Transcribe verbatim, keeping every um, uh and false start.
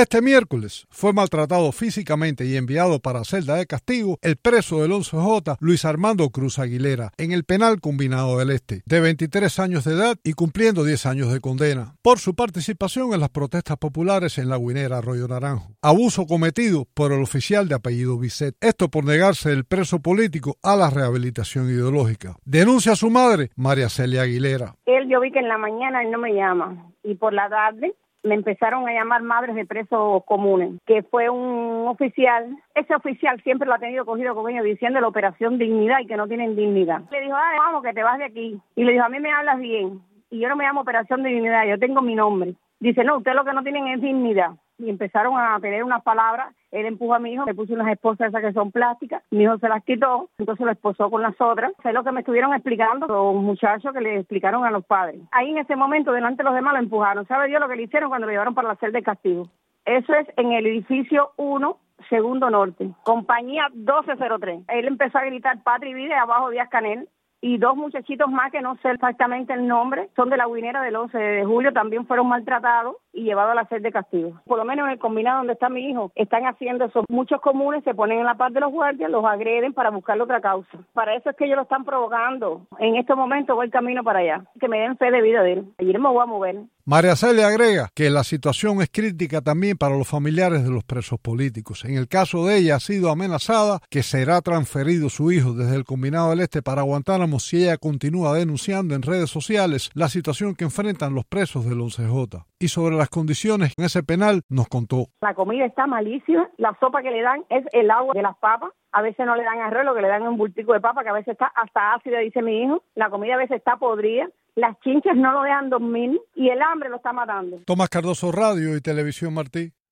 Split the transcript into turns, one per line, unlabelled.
Este miércoles fue maltratado físicamente y enviado para celda de castigo el preso del once J, Luis Armando Cruz Aguilera, en el penal combinado del Este, de veintitrés años de edad y cumpliendo diez años de condena, por su participación en las protestas populares en La Guinera, Arroyo Naranjo. Abuso cometido por el oficial de apellido Bisset. Esto por negarse el preso político a la rehabilitación ideológica. Denuncia a su madre, María Celia Aguilera.
Él, yo vi que en la mañana él no me llama y por la tarde me empezaron a llamar madres de presos comunes, que fue un oficial. Ese oficial siempre lo ha tenido cogido con ellos diciendo la operación dignidad y que no tienen dignidad. Le dijo, ay, vamos, que te vas de aquí. Y le dijo, a mí me hablas bien. Y yo no me llamo operación de dignidad, yo tengo mi nombre. Dice, no, ustedes lo que no tienen es dignidad. Y empezaron a tener unas palabras. Él empujó a mi hijo, le puso unas esposas esas que son plásticas. Mi hijo se las quitó, entonces lo esposó con las otras. Es lo que me estuvieron explicando los muchachos que le explicaron a los padres. Ahí en ese momento, delante de los demás, lo empujaron. ¿Sabe Dios lo que le hicieron cuando lo llevaron para la celda de castigo? Eso es en el edificio uno, segundo norte, compañía doce cero tres. Él empezó a gritar Patria y Vida, abajo Díaz Canel. Y dos muchachitos más que no sé exactamente el nombre, son de La Guinera del once de julio, también fueron maltratados y llevados a la celda de castigo. Por lo menos en el combinado donde está mi hijo, están haciendo eso. Muchos comunes se ponen en la par de los guardias, los agreden para buscarle otra causa. Para eso es que ellos lo están provocando. En este momento voy camino para allá. Que me den fe de vida de él. Ayer me voy a mover.
María Celia agrega que la situación es crítica también para los familiares de los presos políticos. En el caso de ella ha sido amenazada que será transferido su hijo desde el Combinado del Este para Guantánamo si ella continúa denunciando en redes sociales la situación que enfrentan los presos del once J. Y sobre las condiciones en ese penal nos contó.
La comida está malísima, la sopa que le dan es el agua de las papas. A veces no le dan arroz, lo que le dan es un bultico de papa que a veces está hasta ácida, dice mi hijo. La comida a veces está podrida. Las chinchas no lo dejan dormir y el hambre lo está matando.
Tomás Cardoso, Radio y Televisión Martí.